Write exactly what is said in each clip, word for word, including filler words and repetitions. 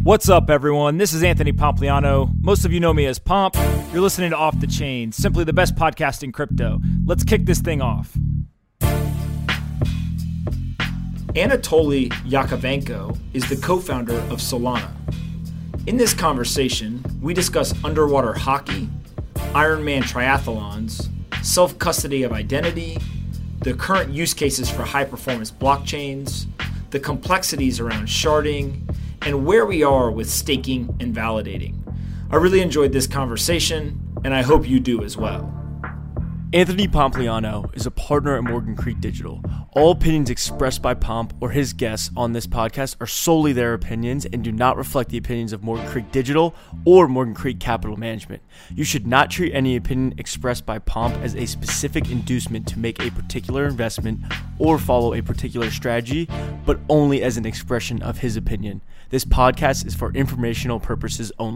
What's up, everyone? This is Anthony Pompliano. Most of you know me as Pomp. You're listening to Off the Chain, simply the best podcast in crypto. Let's kick this thing off. Anatoly Yakovenko is the co-founder of Solana. In this conversation, we discuss underwater hockey, Ironman triathlons, self-custody of identity, the current use cases for high-performance blockchains, the complexities around sharding, and where we are with staking and validating. I really enjoyed this conversation, and I hope you do as well. Anthony Pompliano is a partner at Morgan Creek Digital. All opinions expressed by Pomp or his guests on this podcast are solely their opinions and do not reflect the opinions of Morgan Creek Digital or Morgan Creek Capital Management. You should not treat any opinion expressed by Pomp as a specific inducement to make a particular investment or follow a particular strategy, but only as an expression of his opinion. This podcast is for informational purposes only.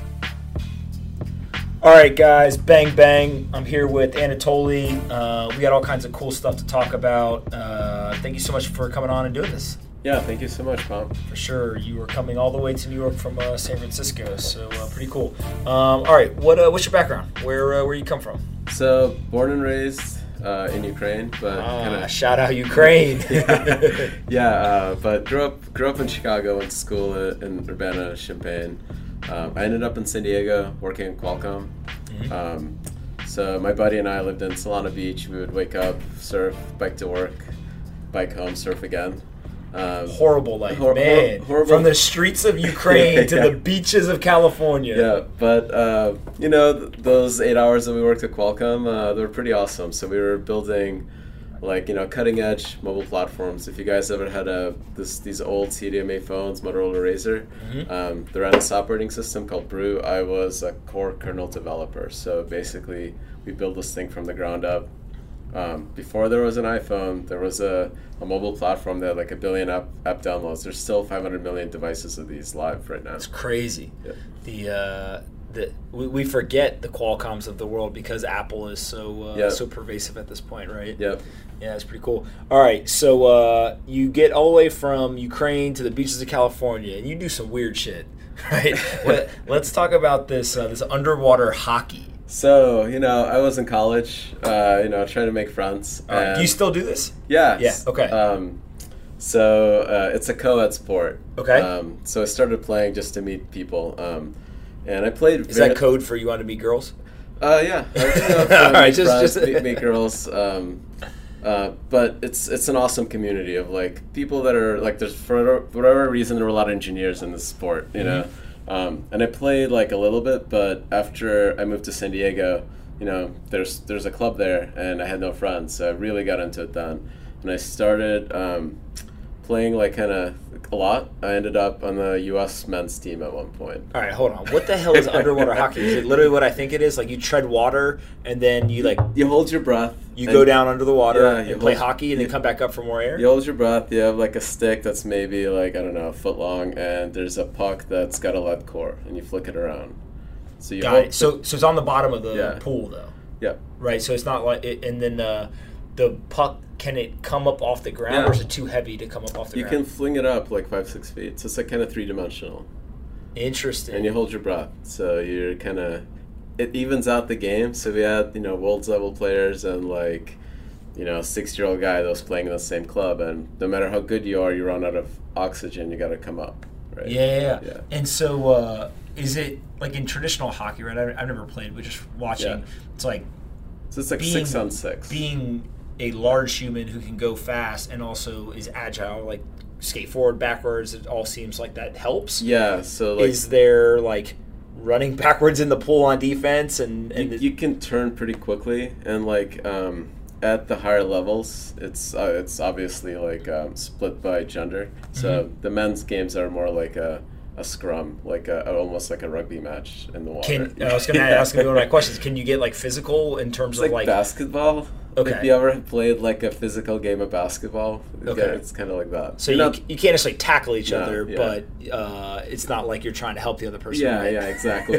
All right, guys, bang, bang. I'm here with Anatoly. Uh, we got all kinds of cool stuff to talk about. Uh, thank you so much for coming on and doing this. Yeah, thank you so much, Pomp. For sure. You were coming all the way to New York from uh, San Francisco, so uh, pretty cool. Um, all right, what uh, what's your background? Where uh, where you come from? So, born and raised uh, in Ukraine, but ah, kind of shout out Ukraine. yeah, yeah uh, but grew up grew up in Chicago, went to school in Urbana-Champaign. Um, I ended up in San Diego working at Qualcomm. Mm-hmm. Um, so my buddy and I lived in Solana Beach. We would wake up, surf, bike to work, bike home, surf again. Um, horrible life, hor- man. Hor- horrible. From the streets of Ukraine yeah, to yeah. the beaches of California. Yeah, but uh, you know, th- those eight hours that we worked at Qualcomm, uh, they were pretty awesome. So we were building, like, you know, cutting edge mobile platforms. If you guys ever had a this these old C D M A phones, Motorola Razr, mm-hmm. um, they ran this operating system called Brew. I was a core kernel developer. So basically, we built this thing from the ground up. Um, before there was an iPhone, there was a, a mobile platform that had like a billion app, app downloads. There's still five hundred million devices of these live right now. It's crazy. Yeah. The uh, the we, we forget the Qualcomms of the world because Apple is so uh, yep. so pervasive at this point, right? Yep. Yeah, it's pretty cool. All right, so uh, you get all the way from Ukraine to the beaches of California, and you do some weird shit, right? Let, let's talk about this uh, this underwater hockey. So, you know, I was in college, uh, you know, trying to make friends. Uh, do you still do this? Yeah. Yeah, okay. Um, so uh, it's a co-ed sport. Okay. Um, so I started playing just to meet people. Um, and I played... Is very, that code for you want to meet girls? Uh, yeah. I, you know, All right, just... friends, just meet, meet girls. Um, uh, but it's it's an awesome community of, like, people that are, like, there's, for whatever reason, there were a lot of engineers in this sport, you mm-hmm. know? Um, and I played like a little bit, but after I moved to San Diego, you know, there's there's a club there, and I had no friends, so I really got into it then. And I started um, playing like kind of a lot. I ended up on the U S men's team at one point. All right, hold on. What the hell is underwater hockey? Is it literally what I think it is? Like you tread water, and then you like you hold your breath. You go down under the water yeah, and play hold, hockey, and you, then come back up for more air. You hold your breath. You have like a stick that's maybe like I don't know a foot long, and there's a puck that's got a lead core, and you flick it around. So you got hold it. So so it's on the bottom of the yeah. pool though. Yeah. Right. So it's not like it, and then uh, the puck. Can it come up off the ground, yeah. or is it too heavy to come up off the you ground? You can fling it up like five, six feet. So it's like kind of three-dimensional. Interesting. And you hold your breath. So you're kind of... It evens out the game. So we had, you know, world-level players and, like, you know, a six-year-old guy that was playing in the same club. And no matter how good you are, you run out of oxygen, you got to come up, right? Yeah, yeah, yeah. yeah. And so uh, is it, like, in traditional hockey, right? I, I've never played, but just watching, yeah. it's like... So it's like being, six on six. Being... a large human who can go fast and also is agile, like skate forward, backwards. It all seems like that helps. Yeah. So like, is there like running backwards in the pool on defense and, and you, you can turn pretty quickly and like um, at the higher levels, it's uh, it's obviously like um, split by gender. So mm-hmm. the men's games are more like a. A scrum, like a, almost like a rugby match in the water. Can, I was going to ask you one of my questions. Can you get like physical in terms it's of like like basketball? Okay. If you ever played like a physical game of basketball, Okay. yeah, it's kind of like that. So You're you, not- you can't necessarily tackle each No, other, yeah. but uh, it's not like you're trying to help the other person. yeah, right? yeah, exactly.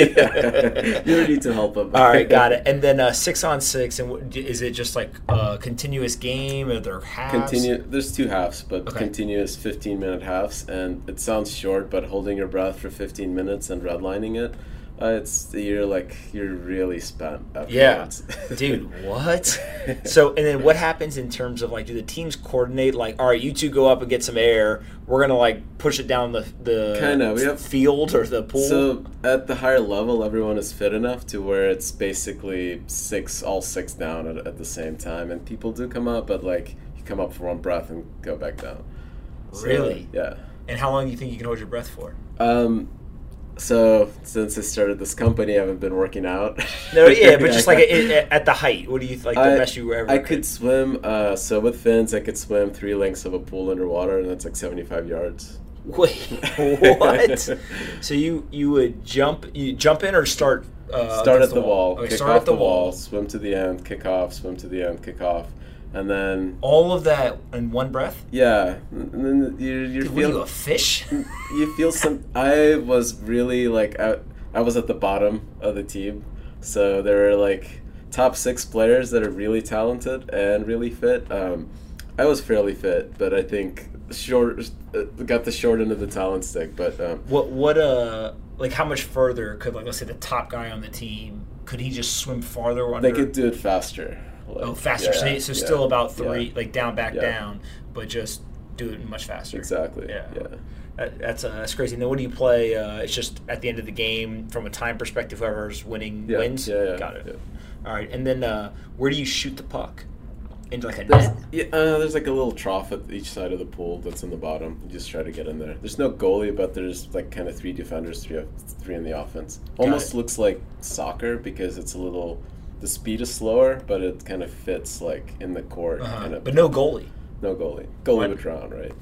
Yeah. You don't need to help them. All right, got it. And then uh, six on six, and what, is it just like a continuous game? Are there halves? Continue. There's two halves, but Okay. continuous fifteen minute halves, and it sounds short, but holding your breath for fifteen minutes and redlining it, uh, it's you're like you're really spent Yeah, afterwards. dude, what? So, and then what happens in terms of like, do the teams coordinate? Like, all right, you two go up and get some air. We're gonna like push it down the the Kinda, we have- field or the pool. So at the higher level, everyone is fit enough to where it's basically six, all six down at, at the same time, and people do come up, but like you come up for one breath and go back down. So, Really? Yeah. And how long do you think you can hold your breath for? Um. So since I started this company, I haven't been working out. No, yeah, but just like I- at, at the height, what do you like the I- best you ever? I could swim. Uh, so with fins, I could swim three lengths of a pool underwater, and that's like seventy-five yards. Wait, what? So you you would jump you jump in or start? Uh, Start against at the wall, Okay, kick start off at the the wall, wall. swim to the end, kick off, swim to the end, kick off, and then All of that in one breath? yeah, and then you you Dude, what are you, feel a fish? you feel some. I was really like I, I was at the bottom of the team, so there were like top six players that are really talented and really fit. Um, I was fairly fit, but I think short uh, got the short end of the talent stick. But um, What what uh like how much further could like let's say the top guy on the team could he just swim farther under? they could do it faster. Like, oh faster. so yeah, so yeah, still about three yeah, like down back Yeah. down, but just do it much faster. exactly. Yeah. Yeah. That, that's uh, that's crazy. And then what do you play? Uh, it's just at the end of the game from a time perspective. Whoever's winning Yeah, wins. yeah, yeah, Got it. yeah. All right. And then uh, where do you shoot the puck? Into like a There's, net? yeah, uh, there's like a little trough at each side of the pool that's in the bottom. You just try to get in there. There's no goalie, but there's like kind of three defenders, three three in the offense. Almost it. looks like soccer because it's a little. The speed is slower, but it kind of fits like in the court. Uh-huh. Kind of, But no goalie. no goalie. Goalie What? would drown, right?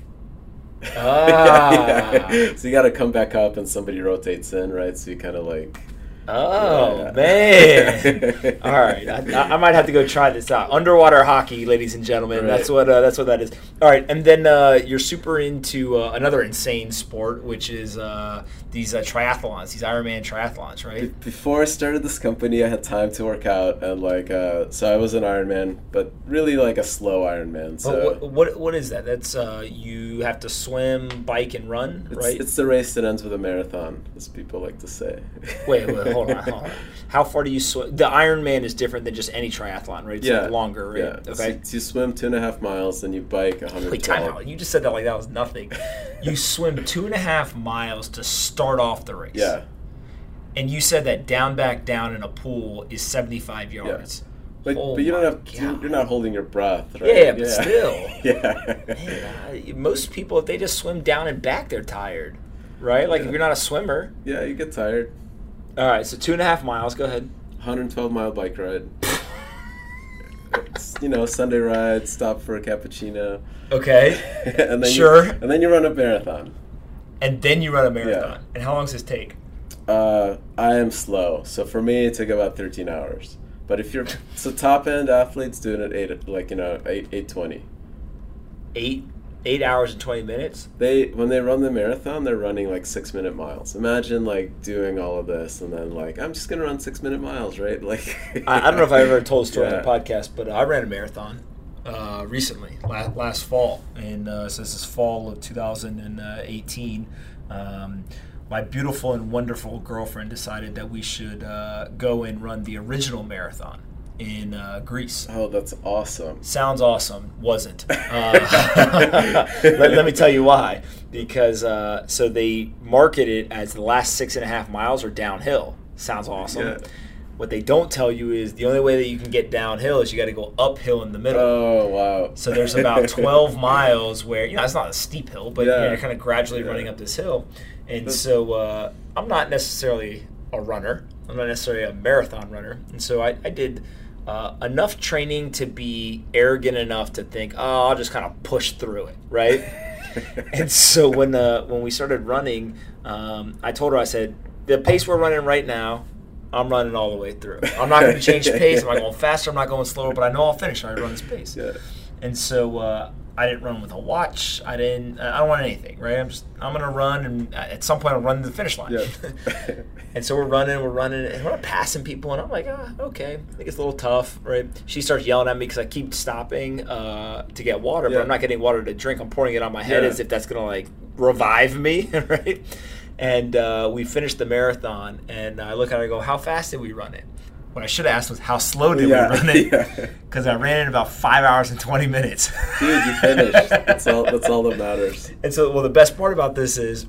Ah. Yeah. So you got to come back up, and somebody rotates in, right? So you kind of like. Oh Yeah. man! All right, I, I might have to go try this out. Underwater hockey, ladies and gentlemen. Right. That's what uh, that's what that is. All right, and then uh, you're super into uh, another insane sport, which is uh, these uh, triathlons, these Ironman triathlons, Be- right? Before I started this company, I had time to work out, and like, uh, so I was an Ironman, but really like a slow Ironman. So But what, what what is that? That's uh, you have to swim, bike, and run, it's, right? it's the race that ends with a marathon, as people like to say. Wait, wait, hold on, hold on. How far do you swim? The Ironman is different than just any triathlon, right? It's yeah, like longer, right? Yeah. Okay. So you swim two and a half miles, then you bike one hundred Wait, time twelve. out. You just said that like that was nothing. You swim two and a half miles to start off the race. Yeah. And you said that down, back, down in a pool is seventy-five yards. But, Oh but you don't my have to, God. you're not holding your breath, right? Yeah, but still. Yeah. Man, uh, most people, if they just swim down and back, they're tired, right? Like if Yeah. you're not a swimmer. Yeah, you get tired. All right, so two and a half miles. Go ahead. one hundred twelve mile bike ride. It's, you know, Sunday ride, stop for a cappuccino. Okay. and then Sure. You, and then you run a marathon. And then you run a marathon. Yeah. And how long does this take? Uh, I am slow, so for me it took about thirteen hours. But if you're so top end athletes doing it eight, like you know eight eight twenty. Eight eight hours and twenty minutes. They when they run the marathon, they're running like six minute miles. Imagine like doing all of this and then like I'm just gonna run six minute miles, right? Like I, I don't know if I ever told a story Yeah. on the podcast, but I ran a marathon uh, recently, last, last fall, and uh, so this is fall of two thousand eighteen. Um, my beautiful and wonderful girlfriend decided that we should uh, go and run the original marathon in uh, Greece. Oh, that's awesome. Sounds awesome. Wasn't. Uh, let, let me tell you why. Because uh, so they market it as the last six and a half miles are downhill. Sounds awesome. Yeah. What they don't tell you is the only way that you can get downhill is you got to go uphill in the middle. Oh wow. So there's about twelve miles where, you know, it's not a steep hill, but Yeah. you know, you're kind of gradually Yeah. running up this hill. And But- so uh, I'm not necessarily a runner. I'm not necessarily a marathon runner. And so I, I did uh, enough training to be arrogant enough to think, oh, I'll just kind of push through it, right? And so when uh, when we started running, um, I told her, I said, the pace we're running right now, I'm running all the way through. I'm not going to change pace. I'm not going faster. I'm not going slower, but I know I'll finish when I run this pace. Yeah. And so uh, I didn't run with a watch. I didn't. I don't want anything, right? I'm just. I'm going to run, and at some point I'll run to the finish line. Yeah. And so we're running, we're running, and we're passing people, and I'm like, ah, okay. I think it's a little tough, right? She starts yelling at me because I keep stopping uh, to get water, Yeah. but I'm not getting water to drink. I'm pouring it on my head Yeah. as if that's going to, like, revive me, right? And uh, we finished the marathon, and I look at her and I go, how fast did we run it? What I should have asked was, how slow did Yeah. we run it? Yeah. Because I ran in about five hours and twenty minutes. Dude, you finished. That's all. That's all that matters. And so, well, the best part about this is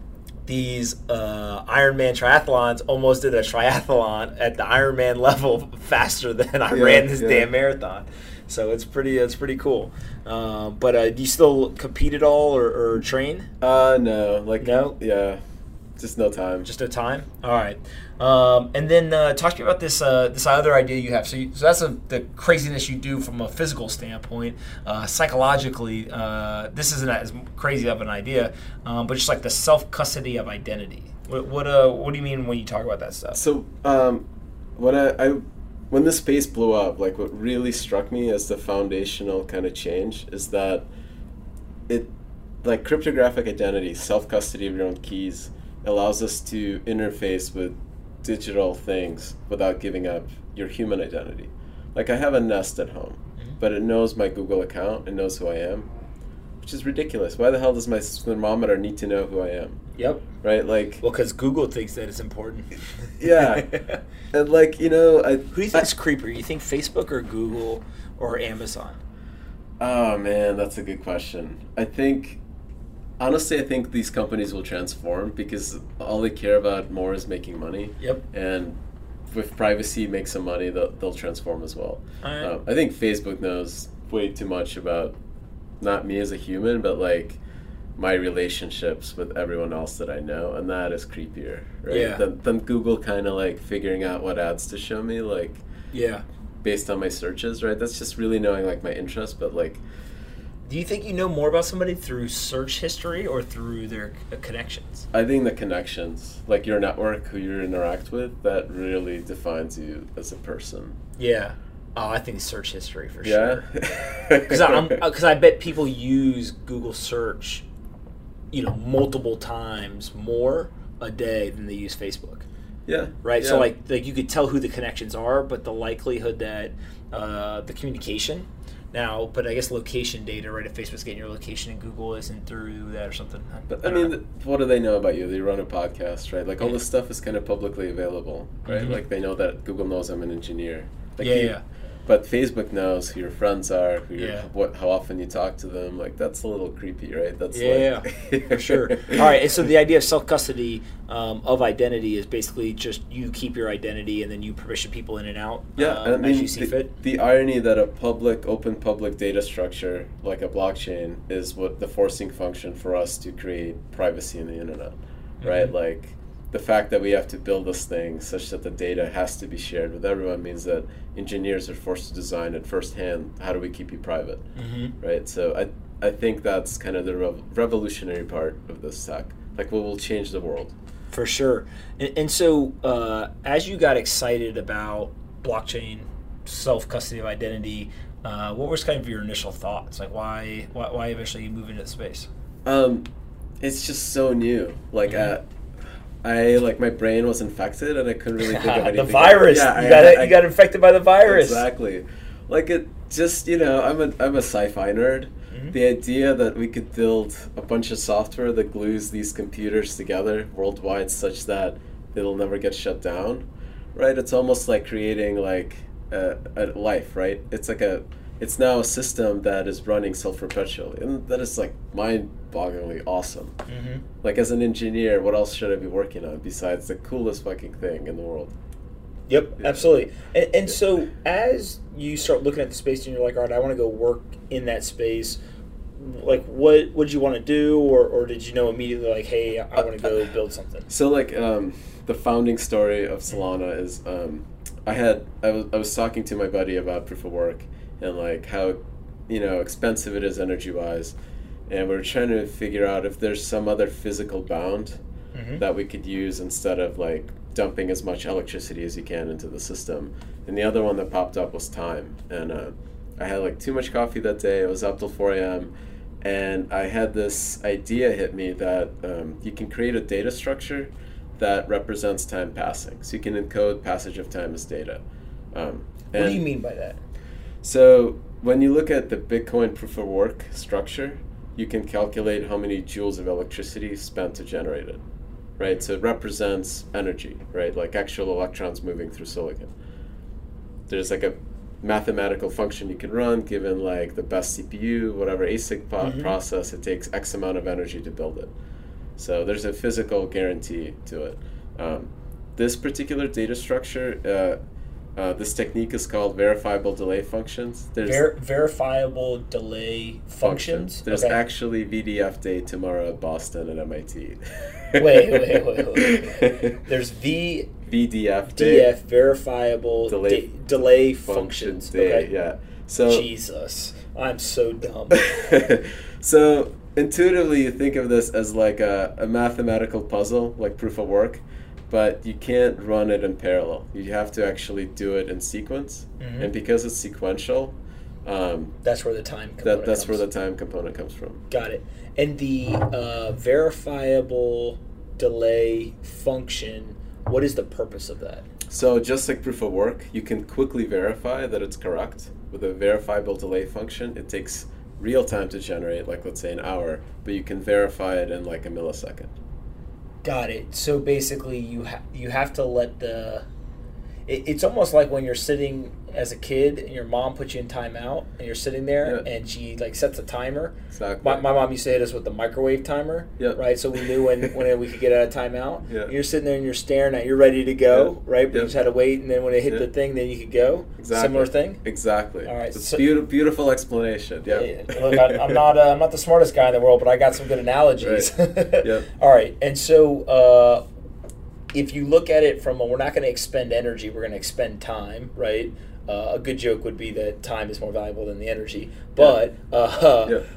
these uh, Ironman triathlons almost did a triathlon at the Ironman level faster than I Yeah, ran this yeah. damn marathon. So it's pretty, it's pretty cool. Uh, but uh, do you still compete at all or, or train? Uh, no. Like, No? Yeah. Just no time. Just no time. All right. Um, and then uh, talk to me about this uh, this other idea you have. So, you, so that's a, the craziness you do from a physical standpoint. Uh, psychologically, uh, this isn't as crazy of an idea, um, but just like the self custody of identity. What what, uh, what do you mean when you talk about that stuff? So, um, when I, I when this space blew up, like what really struck me as the foundational kind of change is that it, like cryptographic identity, self custody of your own keys, allows us to interface with digital things without giving up your human identity. Like I have a Nest at home, Mm-hmm. but it knows my Google account, it knows who I am, which is ridiculous. Why the hell does my thermometer need to know who I am? Yep. Right? Like, Well, because Google thinks that it's important. yeah. And like, you know, I, Who do you think is creepier? You think Facebook or Google or Amazon? oh man, that's a good question. I think, honestly, I think these companies will transform because all they care about more is making money. Yep. And with privacy, make some money, they'll, they'll transform as well. All right. Um, I think Facebook knows way too much about not me as a human, but like my relationships with everyone else that I know, and that is creepier, right? Yeah. Than, than Google kind of like figuring out what ads to show me, like Yeah. based on my searches, right? That's just really knowing like my interests, but like, Do you think you know more about somebody through search history or through their uh, connections? I think the connections, like your network, who you interact with, that really defines you as a person. Yeah. Oh, I think search history for Yeah? sure. Because I'm because I bet people use Google search, you know, multiple times more a day than they use Facebook. Yeah. Right. Yeah. So like like you could tell who the connections are, but the likelihood that uh, the communication. Now, but I guess location data, right? If Facebook's getting your location and Google isn't through that or something. But I I don't mean, know. th- what do they know about you? They run a podcast, right? Like all Yeah. this stuff is kind of publicly available, right? Mhm. Like they know that Google knows I'm an engineer. Like Yeah, you- yeah. But Facebook knows who your friends are, who your, Yeah. what, how often you talk to them. Like that's a little creepy, right? That's Yeah, like, for sure. All right, and so the idea of self-custody um, of identity is basically just you keep your identity and then you permission people in and out Yeah, um, I mean, as you see the, fit. the irony that a public, open public data structure like a blockchain is what the forcing function for us to create privacy in the internet, right? Mhm. Like the fact that we have to build this thing such that the data has to be shared with everyone means that engineers are forced to design it firsthand. How do we keep you private, Mm-hmm. right? So I, I think that's kind of the rev- revolutionary part of this tech, like what will change the world. For sure. And, and so uh, as you got excited about blockchain, self-custody of identity, uh, what was kind of your initial thoughts? Like why why, why eventually move into the space? Um, it's just so new. Like, Mhm. uh, I like my brain was infected and I couldn't really think of anything. the virus. Yeah, you, I- got I- you got infected by the virus. Exactly. Like it just, you know, I'm a I'm a sci-fi nerd. Mhm. The idea that we could build a bunch of software that glues these computers together worldwide such that it'll never get shut down, right? It's almost like creating like a, a life, right? It's like a it's now a system that is running self-perpetually, and that is like mind-bogglingly awesome. Mm-hmm. Like as an engineer, what else should I be working on besides the coolest fucking thing in the world? Yep, Yeah. absolutely. And, and Yeah. so as you start looking at the space and you're like, all right, I want to go work in that space, like what would you want to do? Or, or did you know immediately like, hey, I want to go build something? So like um, the founding story of Solana is um, I had I was I was talking to my buddy about proof of work and like how you know expensive it is energy wise, and we were trying to figure out if there's some other physical bound Mm-hmm. that we could use instead of like dumping as much electricity as you can into the system. And the other one that popped up was time. And uh, I had like too much coffee that day. I was up till four a.m. And I had this idea hit me that um, you can create a data structure that represents time passing. So you can encode passage of time as data. Um, what do you mean by that? So when you look at the Bitcoin proof of work structure, you can calculate how many joules of electricity spent to generate it, right? So it represents energy, right? Like actual electrons moving through silicon. There's like a mathematical function you can run given like the best C P U, whatever A S I C po- mm-hmm. process, it takes X amount of energy to build it. So there's a physical guarantee to it. Um, this particular data structure, uh, uh, this technique is called verifiable delay functions. There's Ver- verifiable delay functions? functions. There's okay. actually V D F day tomorrow at Boston and M I T. wait, wait, wait, wait, wait. There's V... V D F day. D F, verifiable delay, de- delay functions. Day, okay. Yeah. So Jesus, I'm so dumb. So intuitively, you think of this as like a, a mathematical puzzle, like proof of work, but you can't run it in parallel. You have to actually do it in sequence, mm-hmm. and because it's sequential, um, that's where the time component that, that's comes. where the time component comes from. Got it. And the uh, verifiable delay function. What is the purpose of that? So just like proof of work, you can quickly verify that it's correct. With a verifiable delay function, it takes real time to generate, like let's say an hour, but you can verify it in like a millisecond. Got it. So basically you, ha- you have to let the... It, it's almost like when you're sitting as a kid and your mom puts you in timeout and you're sitting there yeah. and she like sets a timer. Exactly. My, my mom used to hit us with the microwave timer, yep. right? So we knew when, when we could get out of timeout. Yeah. You're sitting there and you're staring at, you're ready to go, yeah. right? But yeah. you just had to wait, and then when it hit yeah. the thing, then you could go. Exactly. Similar thing. Exactly. All right. It's so, a beautiful, beautiful explanation. Yeah. yeah look, I, I'm not uh, I'm not the smartest guy in the world, but I got some good analogies. Right. Yep. All right, and so. Uh, If you look at it from a, we're not going to expend energy, we're going to expend time, right? Uh, a good joke would be that time is more valuable than the energy. But yeah. Uh, yeah.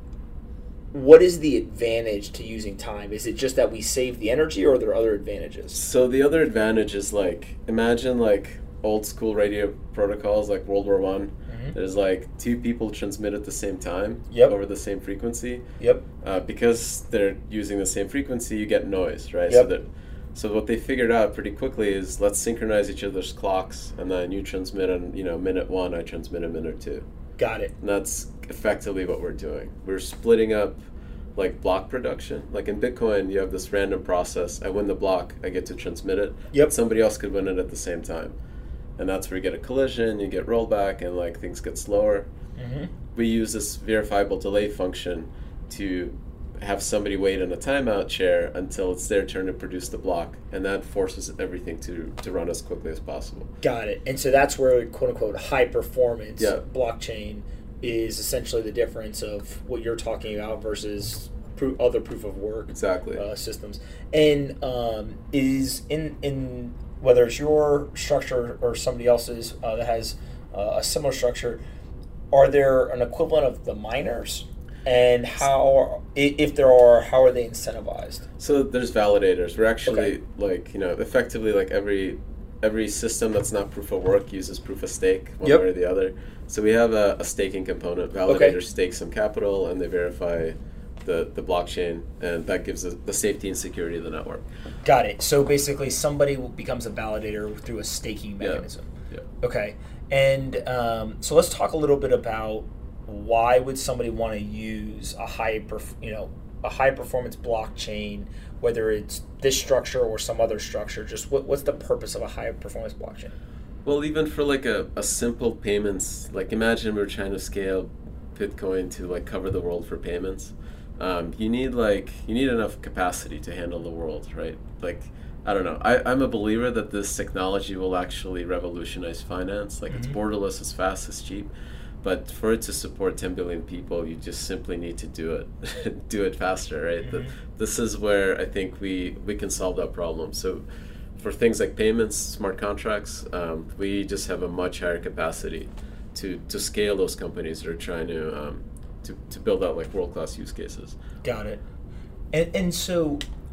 what is the advantage to using time? Is it just that we save the energy, or are there other advantages? So the other advantage is like, imagine like old school radio protocols like World War One. Mm-hmm. There's like two people transmit at the same time yep. over the same frequency. Yep. Uh, because they're using the same frequency, you get noise, right? Yep. So that So what they figured out pretty quickly is let's synchronize each other's clocks, and then you transmit on, you know, minute one, I transmit a minute two. Got it. And that's effectively what we're doing. We're splitting up like block production. Like in Bitcoin, you have this random process. I win the block, I get to transmit it. Yep. Somebody else could win it at the same time. And that's where you get a collision, you get rollback, and like things get slower. Mm-hmm. We use this verifiable delay function to have somebody wait in a timeout chair until it's their turn to produce the block, and that forces everything to, to run as quickly as possible. Got it. And so that's where quote-unquote high-performance yeah. blockchain is essentially the difference of what you're talking about versus pro- other proof-of-work exactly. uh, systems. And um, is in, in whether it's your structure or somebody else's uh, that has uh, a similar structure, are there an equivalent of the miners? And how, if there are, how are they incentivized? So there's validators. We're actually okay. like, you know, effectively like every every system that's not proof of work uses proof of stake, one yep. way or the other. So we have a, a staking component. Validators okay. stake some capital and they verify the, the blockchain, and that gives the, the safety and security of the network. Got it. So basically somebody becomes a validator through a staking mechanism. Yeah. yeah. Okay. And um, so let's talk a little bit about why would somebody want to use a high, perf- you know, a high performance blockchain, whether it's this structure or some other structure? Just what, what's the purpose of a high performance blockchain? Well, even for like a, a simple payments, like imagine we're trying to scale Bitcoin to like cover the world for payments. Um, you need like you need enough capacity to handle the world, right? Like I don't know. I, I'm a believer that this technology will actually revolutionize finance. Like mm-hmm. it's borderless, it's fast, it's cheap. But for it to support ten billion people, you just simply need to do it, do it faster, right? Mm-hmm. The, this is where I think we, we can solve that problem. So for things like payments, smart contracts, um, we just have a much higher capacity to, to scale those companies that are trying to, um, to to build out like world-class use cases. Got it. And and so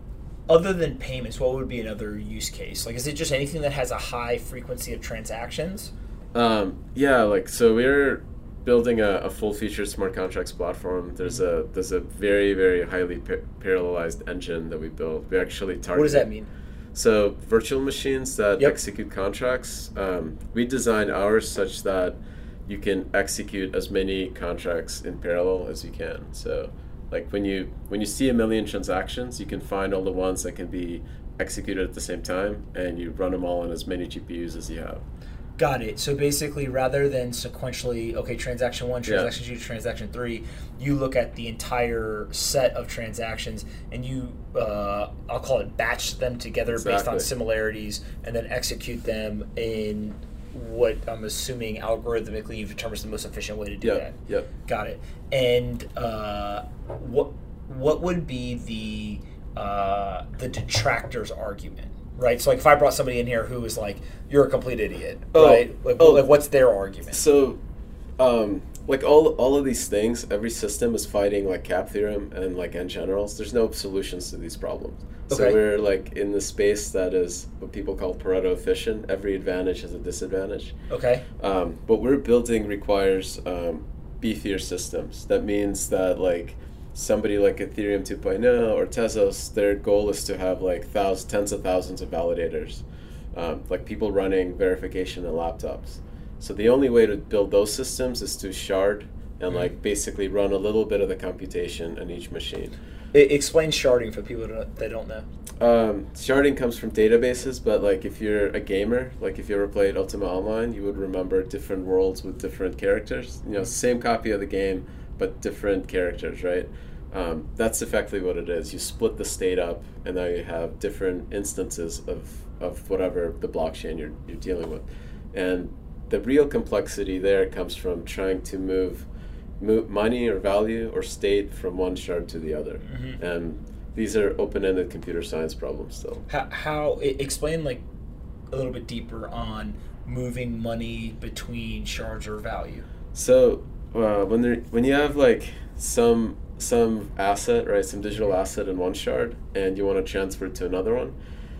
Other than payments, what would be another use case? Like, is it just anything that has a high frequency of transactions? Um, yeah, like so we're building a, a full featured smart contracts platform. There's a there's a very very highly pa- parallelized engine that we built. We actually target. What does that mean? So virtual machines that Yep. execute contracts. Um, we designed ours such that you can execute as many contracts in parallel as you can. So like when you when you see a million transactions, you can find all the ones that can be executed at the same time, and you run them all on as many G P Us as you have. Got it. So basically, rather than sequentially, okay, transaction one, transaction two, transaction three, you look at the entire set of transactions and you, uh, I'll call it batch them together based on Exactly. similarities and then execute them in what I'm assuming algorithmically you've determined is the most efficient way to do Yep. that. Yep. Got it. And uh, what what would be the uh, the detractor's argument? Right, so like if I brought somebody in here who was like, "You're a complete idiot," Oh, right? Like, oh. like, what's their argument? So, um, like all all of these things, every system is fighting like cap theorem and like n generals. There's no solutions to these problems. So Okay. we're like in the space that is what people call Pareto efficient. Every advantage has a disadvantage. Okay, Um, what we're building requires um, beefier systems. That means that like somebody like Ethereum two point oh or Tezos, their goal is to have like thousands, tens of thousands of validators, um, like people running verification on laptops. So the only way to build those systems is to shard and like basically run a little bit of the computation on each machine. I- explain sharding for people that that don't know. Um, sharding comes from databases, but like if you're a gamer, like if you ever played Ultima Online, you would remember different worlds with different characters. You know, same copy of the game, but different characters, right? Um, that's effectively what it is. You split the state up, and now you have different instances of, of whatever the blockchain you're, you're dealing with. And the real complexity there comes from trying to move, move money or value or state from one shard to the other. Mm-hmm. And these are open-ended computer science problems still. How, how I- explain like a little bit deeper on moving money between shards or value. So uh, when there, when you have like some some asset, right, some digital asset in one shard, and you want to transfer it to another one,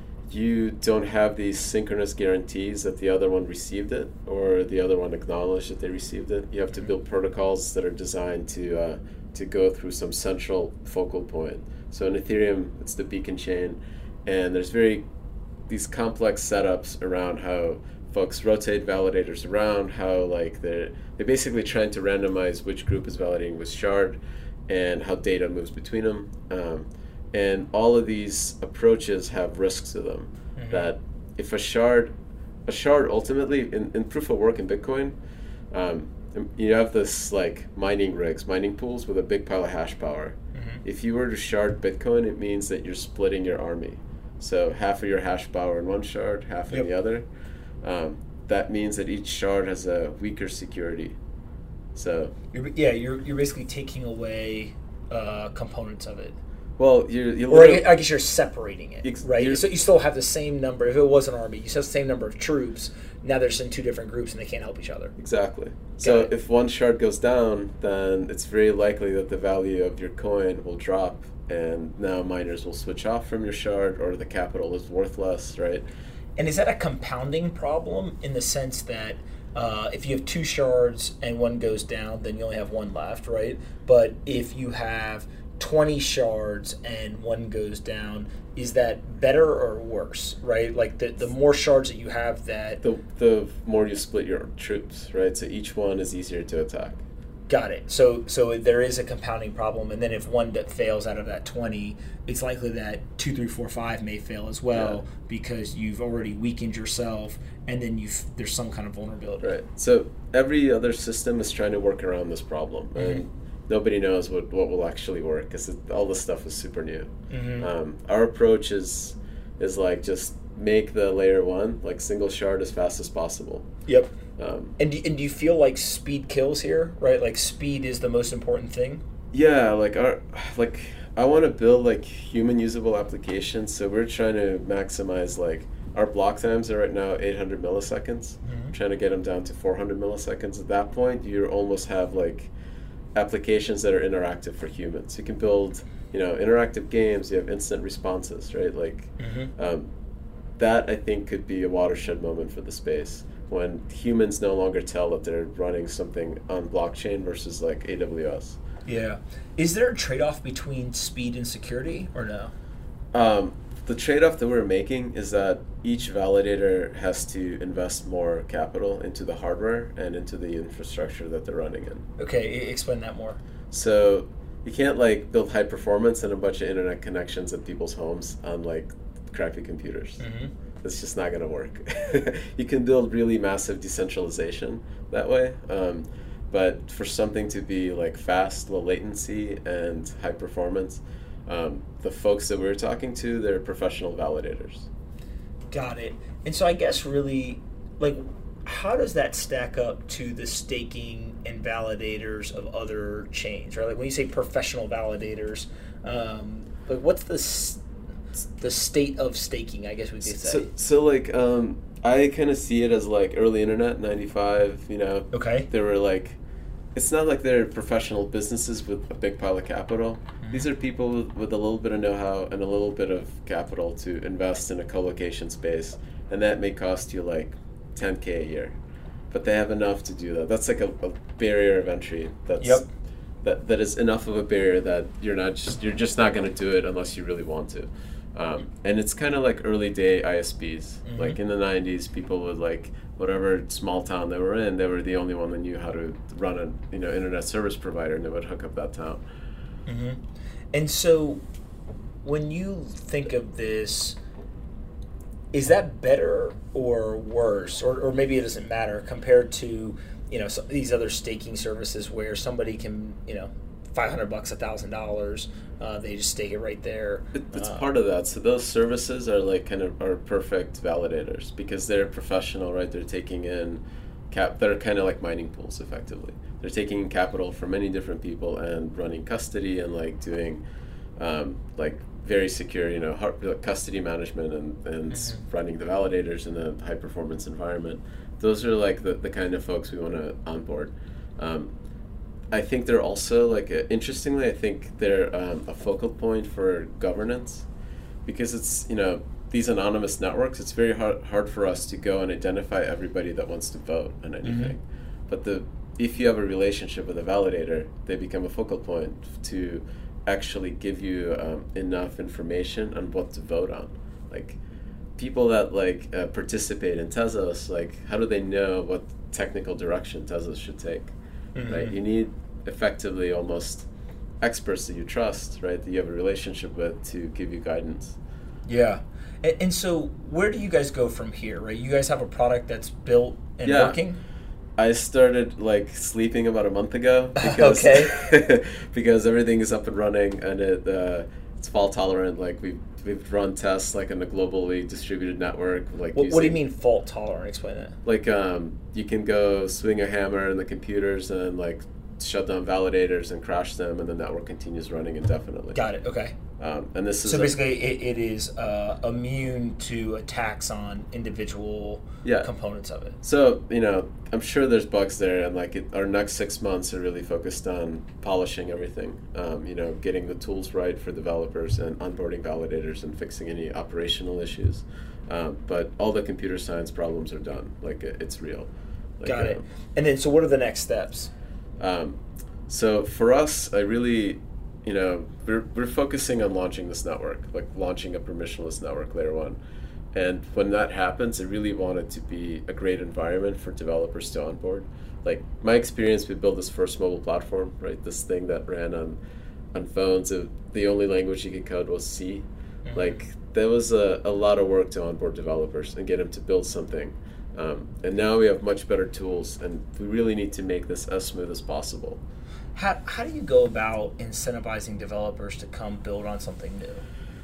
you don't have these synchronous guarantees that the other one received it or the other one acknowledged that they received it. You have to build protocols that are designed to uh, to go through some central focal point. So in Ethereum, it's the beacon chain, and there's very these complex setups around how folks rotate validators around, how like they're they're basically trying to randomize which group is validating which shard, and how data moves between them. Um, and all of these approaches have risks to them. Mm-hmm. That if a shard, a shard ultimately in, in proof of work in Bitcoin, um, you have this like mining rigs, mining pools with a big pile of hash power. Mm-hmm. If you were to shard Bitcoin, it means that you're splitting your army. So half of your hash power in one shard, half in yep. the other. Um, that means that each shard has a weaker security. So you're, yeah, you're you're basically taking away uh, components of it. Well, you're, you're or I guess you're separating it, ex- right? So you still have the same number. If it was an army, you still have the same number of troops. Now they're in two different groups and they can't help each other. Exactly. Got so it. If one shard goes down, then it's very likely that the value of your coin will drop, and now miners will switch off from your shard, or the capital is worth less, right? And is that a compounding problem in the sense that uh, if you have two shards and one goes down, then you only have one left, right? But if you have twenty shards and one goes down, is that better or worse, right? Like the, the more shards that you have that... The, the more you split your troops, right? So each one is easier to attack. Got it. So so there is a compounding problem, and then if one that fails out of that twenty, it's likely that two, three, four, five may fail as well, yeah. because you've already weakened yourself, and then you've there's some kind of vulnerability. Right. So every other system is trying to work around this problem, mm-hmm. and nobody knows what, what will actually work because all this stuff is super new. Mm-hmm. Um, our approach is is like just make the layer one like single shard as fast as possible. Yep. Um, and, do, and do you feel like speed kills here, right? Like speed is the most important thing? Yeah, like our like I want to build like human usable applications, so we're trying to maximize like our block times are right now eight hundred milliseconds. Mm-hmm. Trying to get them down to four hundred milliseconds. At that point, you almost have like applications that are interactive for humans. You can build you know, interactive games, you have instant responses, right? Like, Mm-hmm. um, that I think could be a watershed moment for the space when humans no longer tell that they're running something on blockchain versus like A W S. Yeah. Is there a trade-off between speed and security, or no? Um, the trade-off that we're making is that each validator has to invest more capital into the hardware and into the infrastructure that they're running in. Okay, e- explain that more. So you can't like build high performance and a bunch of internet connections in people's homes on like crappy computers. Mm-hmm. It's just not going to work. You can build really massive decentralization that way, um, but for something to be like fast, low latency, and high performance, um, the folks that we're talking to, they're professional validators. Got it. And so I guess really, like, how does that stack up to the staking and validators of other chains, right? Like when you say professional validators, um, like what's the s- the state of staking, I guess we could say. So, so like, um, I kind of see it as like early internet, ninety-five, you know. Okay. They were like, it's not like they're professional businesses with a big pile of capital. Mm-hmm. These are people with, with a little bit of know-how and a little bit of capital to invest in a co-location space. And that may cost you like ten K a year. But they have enough to do that. That's like a, a barrier of entry. That's Yep. that, that is enough of a barrier that you're not just, you're just not going to do it unless you really want to. Um, and it's kind of like early day I S Ps. Mm-hmm. Like in the nineties, people would like whatever small town they were in, they were the only one that knew how to run a you know internet service provider, and they would hook up that town. Mm-hmm. And so, when you think of this, is that better or worse, or or maybe it doesn't matter compared to you know some, these other staking services where somebody can you know five hundred bucks, a thousand dollars. Uh, they just stake it right there. It, it's uh, part of that. So those services are like kind of are perfect validators because they're professional, right? They're taking in cap. They're kind of like mining pools, effectively. They're taking in capital from many different people and running custody and like doing um, like very secure, you know, hard, like custody management and and mm-hmm. running the validators in a high performance environment. Those are like the, the kind of folks we want to onboard. Um, I think they're also like a, interestingly, I think they're um, a focal point for governance because it's you know these anonymous networks. It's very hard hard for us to go and identify everybody that wants to vote on anything. Mm-hmm. But the if you have a relationship with a validator, they become a focal point to actually give you um, enough information on what to vote on. Like people that like uh, participate in Tezos, like how do they know what technical direction Tezos should take? Mm-hmm. Right, you need effectively almost experts that you trust, right, that you have a relationship with to give you guidance. Yeah, and, and so where do you guys go from here? Right, you guys have a product that's built and yeah. working. I started like sleeping about a month ago because okay. because everything is up and running and it uh, it's fault tolerant. Like we've we've run tests like in a globally distributed network. Like what, using, what do you mean fault tolerant? Explain that. Like um, you can go swing a hammer in the computers and like shut down validators and crash them, and the network continues running indefinitely. Got it. Okay. Um, and this is so a, basically it, it is uh, immune to attacks on individual yeah. components of it. So you know, I'm sure there's bugs there, and like it, our next six months are really focused on polishing everything. Um, you know, getting the tools right for developers and onboarding validators and fixing any operational issues. Um, but all the computer science problems are done. Like it, it's real. Like, Got it. Um, and then, so what are the next steps? Um, so for us, I really, you know, we're we're focusing on launching this network, like launching a permissionless network, layer one. And when that happens, I really want it to be a great environment for developers to onboard. Like my experience, we built this first mobile platform, right? This thing that ran on, on phones. It, the only language you could code was C. Mm-hmm. Like there was a, a lot of work to onboard developers and get them to build something. Um, and now we have much better tools, and we really need to make this as smooth as possible. How how do you go about incentivizing developers to come build on something new?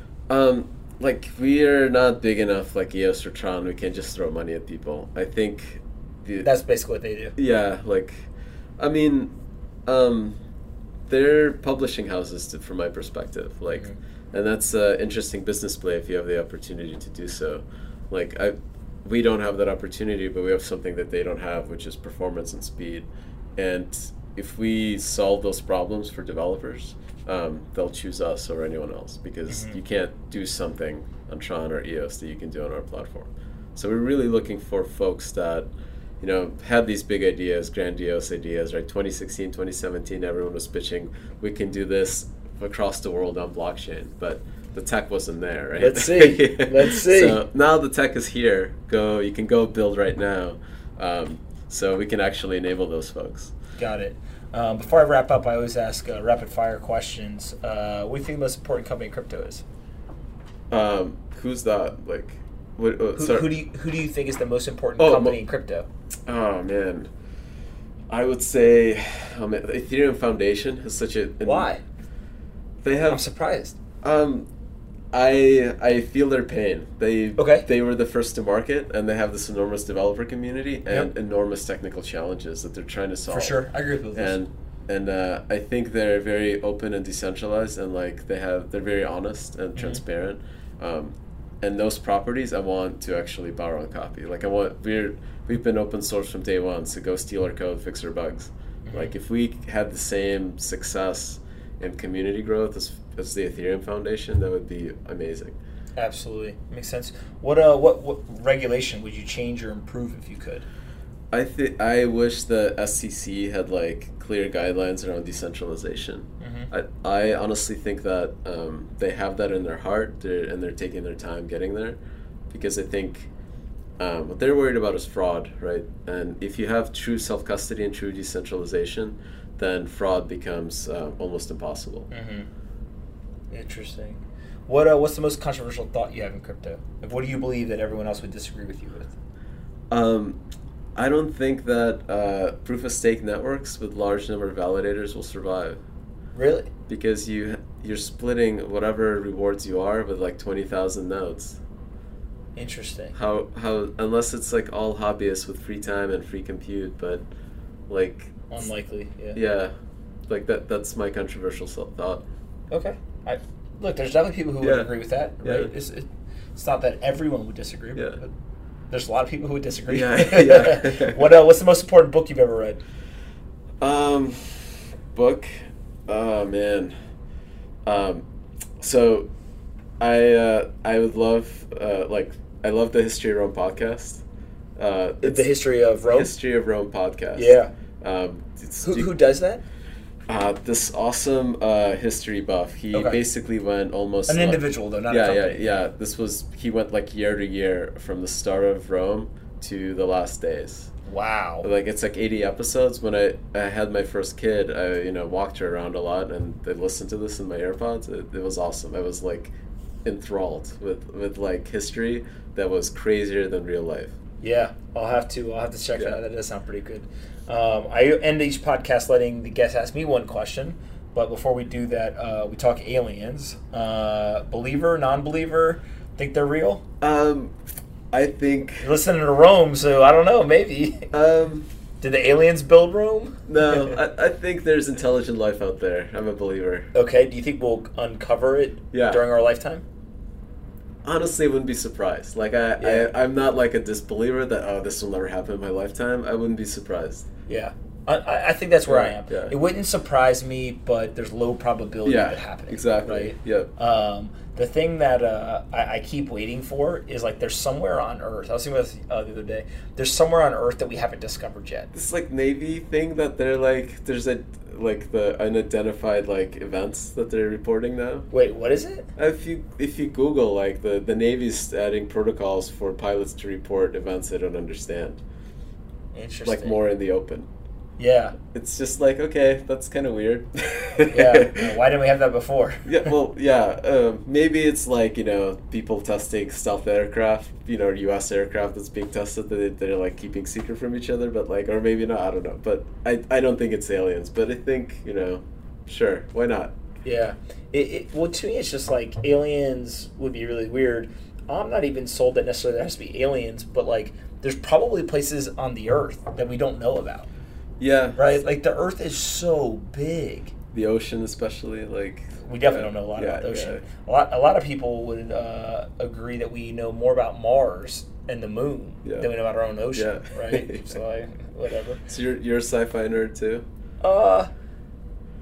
Um, like we are not big enough, like E O S or Tron. We can't just throw money at people. I think the, that's basically what they do. Yeah, like, I mean, um, they're publishing houses, to, from my perspective. Like, mm-hmm. and that's an interesting business play if you have the opportunity to do so. Like I. We don't have that opportunity, but we have something that they don't have, which is performance and speed. And if we solve those problems for developers, um, they'll choose us over anyone else because Mm-hmm. you can't do something on Tron or E O S that you can do on our platform. So we're really looking for folks that, you know, had these big ideas, grandiose ideas, right? twenty sixteen, twenty seventeen, everyone was pitching, we can do this across the world on blockchain, but the tech wasn't there, right? Let's see. Let's see. So now the tech is here. Go, you can go build right now. Um, so we can actually enable those folks. Got it. Um, before I wrap up, I always ask uh, rapid fire questions. Uh, what do you think the most important company in crypto is? Um, who's that? Like, what? Uh, Who, sorry. who do you who do you think is the most important Oh, company mo- in crypto? Oh man, I would say um, Ethereum Foundation is such a. an- Why? They I'm have. surprised. Um, I I feel their pain. They Okay. They were the first to market, and they have this enormous developer community and Yep. enormous technical challenges that they're trying to solve. For sure, I agree with this. And and uh, I think they're very open and decentralized, and like they have they're very honest and Mm-hmm. transparent. Um, and those properties, I want to actually borrow and copy. Like I want we're we've been open source from day one, so go steal our code, fix our bugs. Mm-hmm. Like if we had the same success in community growth as as the Ethereum Foundation, that would be amazing. Absolutely, makes sense. What uh, what what regulation would you change or improve if you could? I think I wish the S C C had like clear guidelines around decentralization. Mm-hmm. I, I honestly think that um, they have that in their heart, they're, and they're taking their time getting there, because I think um, what they're worried about is fraud, right? And if you have true self-custody and true decentralization, then fraud becomes uh, almost impossible. Mm-hmm. Interesting. What uh, what's the most controversial thought you have in crypto? Like, what do you believe that everyone else would disagree with you with? Um, I don't think that uh, proof of stake networks with large number of validators will survive, Really? because you you're splitting whatever rewards you are with like twenty thousand nodes. Interesting. How how unless it's like all hobbyists with free time and free compute, but like Unlikely. Yeah. yeah, like that that's my controversial so- thought. Okay. I look. There's definitely people who Yeah. would agree with that. Yeah. Right? It's, it, it's not that everyone would disagree. Yeah. But there's a lot of people who would disagree. Yeah, yeah. what uh, What's the most important book you've ever read? Um, book, oh man, um, so I uh, I would love uh, like I love the History of Rome podcast. Uh, The it's History of Rome. History of Rome podcast. Yeah. Um, it's, Who, who does that? Uh, this awesome uh, history buff. He Okay. basically went almost An like- individual, though, not yeah, a company. yeah, yeah. This was he went like year to year from the start of Rome to the last days. Wow. Like it's like eighty episodes. When I, I had my first kid, I you know walked her around a lot, and I listened to this in my AirPods. It, it was awesome. I was like enthralled with with like history that was crazier than real life. Yeah, I'll have to. I'll have to check Yeah. that out. That does sound pretty good. Um, I end each podcast letting the guests ask me one question, but before we do that, uh, we talk aliens. Uh, believer, non-believer, think they're real? Um, I think You're listening to Rome, so I don't know. Maybe um did the aliens build Rome? no, I, I think there's intelligent life out there. I'm a believer. Okay. Do you think we'll uncover it Yeah. during our lifetime? Honestly, I wouldn't be surprised. Like I, Yeah. I I'm not like a disbeliever that oh this will never happen in my lifetime. I wouldn't be surprised. Yeah. I- I, I think that's where I Yeah, am. yeah. It wouldn't surprise me, but there's low probability Yeah, of it happening. exactly. Right? Yep. Um, the thing that uh, I, I keep waiting for is like there's somewhere on Earth. I was thinking about this uh, the other day. There's somewhere on Earth that we haven't discovered yet. This like Navy thing that they're like there's a like the unidentified like events that they're reporting now. Wait, what is it? If you if you Google like the the Navy's adding protocols for pilots to report events they don't understand, Interesting. like more in the open. Yeah. It's just like okay, that's kind of weird. Yeah. Why didn't we have that before? Yeah, well, yeah. Um, maybe it's like you know people testing stealth aircraft, you know, U S aircraft that's being tested that they- they're like keeping secret from each other, but like, or maybe not. I don't know, but I I don't think it's aliens. But I think you know, sure, why not? Yeah. It, it, well, to me, it's just like aliens would be really weird. I'm not even sold that necessarily there has to be aliens, but like there's probably places on the Earth that we don't know about. Yeah, Right? Like the Earth is so big. the ocean, especially like We definitely don't know a lot yeah, about the ocean. yeah. A lot, a lot of people would uh, agree that we know more about Mars and the moon Yeah. than we know about our own ocean, Yeah. right? So, I, whatever. So you're you're a sci-fi nerd too. Uh,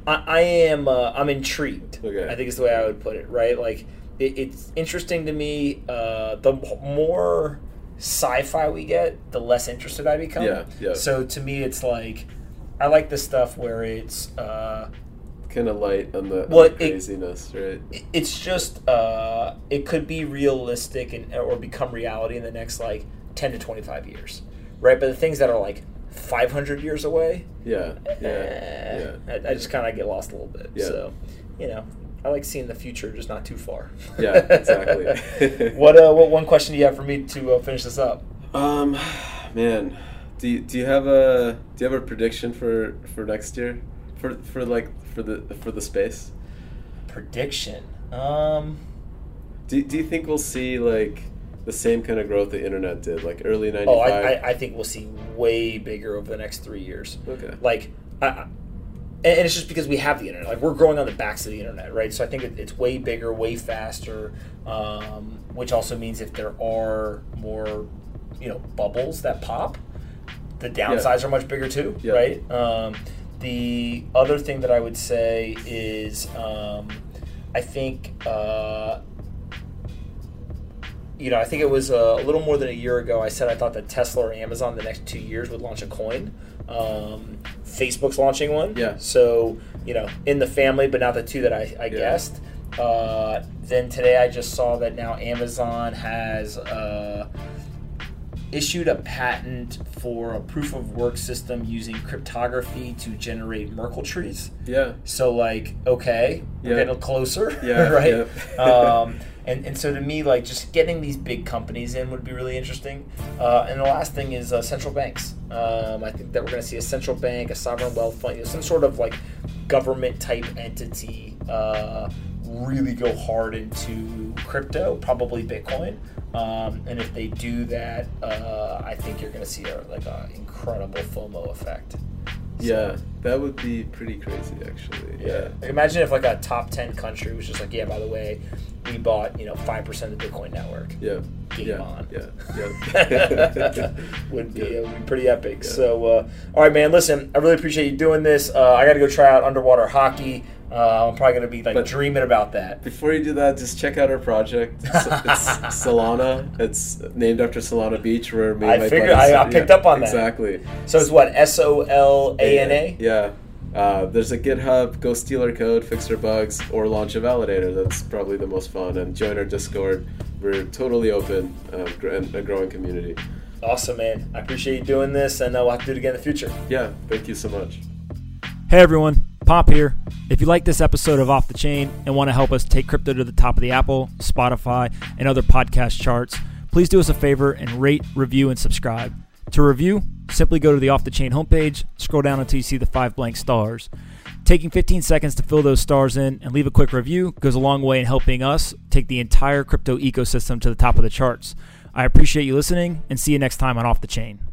I, I am uh, I'm intrigued. Okay. I think is the way I would put it. Right, like it, it's interesting to me. Uh, the more sci-fi we get, the less interested I become. Yeah, yeah. So to me, it's like I like the stuff where it's uh, kind of light on the, on well, the craziness, it, right? It's just uh, it could be realistic and or become reality in the next like ten to twenty-five years, right? But the things that are like five hundred years away, yeah, yeah, eh, yeah. I, I just kind of get lost a little bit. Yeah. So, you know. I like seeing the future, just not too far. Yeah, exactly. what uh, what one question do you have for me to uh, finish this up? Um, man, do you, do you have a do you have a prediction for, for next year, for for like for the for the space? Prediction. Um. Do do you think we'll see like the same kind of growth the internet did, like early ninety-five? Oh, I, I I think we'll see way bigger over the next three years. Okay. Like I. And it's just because we have the internet. Like, we're growing on the backs of the internet, right? So I think it, it's way bigger, way faster, um, which also means if there are more, you know, bubbles that pop, the downsides yeah. are much bigger too, yeah. right? Um, the other thing that I would say is um, I think, uh, you know, I think it was a, a little more than a year ago I said I thought that Tesla or Amazon the next two years would launch a coin. Um, Facebook's launching one. Yeah. So, you know, in the family, but not the two that I, I Yeah. guessed. Uh, then today I just saw that now Amazon has uh, issued a patent for a proof of work system using cryptography to generate Merkle trees. Yeah. So, like, okay, we're Yeah. getting closer, Yeah, right? yeah. um, and, and so to me, like, just getting these big companies in would be really interesting. Uh, and the last thing is uh, central banks. Um, I think that we're going to see a central bank, a sovereign wealth fund, you know, some sort of, like, government-type entity uh, really go hard into crypto, probably Bitcoin. Um, and if they do that, uh, I think you're going to see a, like an incredible FOMO effect. Yeah, that would be pretty crazy, actually. Yeah. Imagine if like a top ten country was just like, yeah, by the way, we bought, you know, five percent of the Bitcoin network. Yeah. Game yeah. on. Yeah. Yeah. would be Yeah. it would be pretty epic. Yeah. So, uh, all right, man. Listen, I really appreciate you doing this. Uh, I got to go try out underwater hockey. Uh, I'm probably gonna be like But dreaming about that. Before you do that, just check out our project. It's, it's Solana. It's named after Solana Beach, where me and I my figured- buddies- I- I picked up on that. Exactly. So it's what S O L A N A. Yeah. Uh, there's a GitHub. Go steal our code, fix our bugs, or launch a validator. That's probably the most fun. And join our Discord. We're totally open uh, gr- and a growing community. Awesome, man. I appreciate you doing this, and uh, we'll have to do it again in the future. Yeah. Thank you so much. Hey everyone, Pop here. If you like this episode of Off the Chain and want to help us take crypto to the top of the Apple, Spotify, and other podcast charts, please do us a favor and rate, review, and subscribe. To review, simply go to the Off the Chain homepage, scroll down until you see the five blank stars. Taking fifteen seconds to fill those stars in and leave a quick review goes a long way in helping us take the entire crypto ecosystem to the top of the charts. I appreciate you listening and see you next time on Off the Chain.